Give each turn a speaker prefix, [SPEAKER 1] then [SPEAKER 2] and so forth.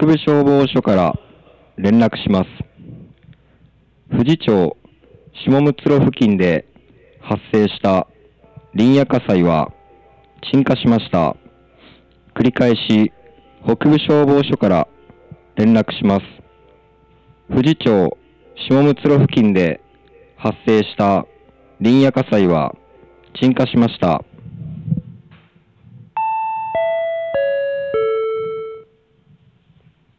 [SPEAKER 1] 北部消防署から連絡します。富士町下六路付近で発生した林野火災は鎮火しました。繰り返し北部消防署から連絡します。富士町下六路付近で発生した林野火災は鎮火しました。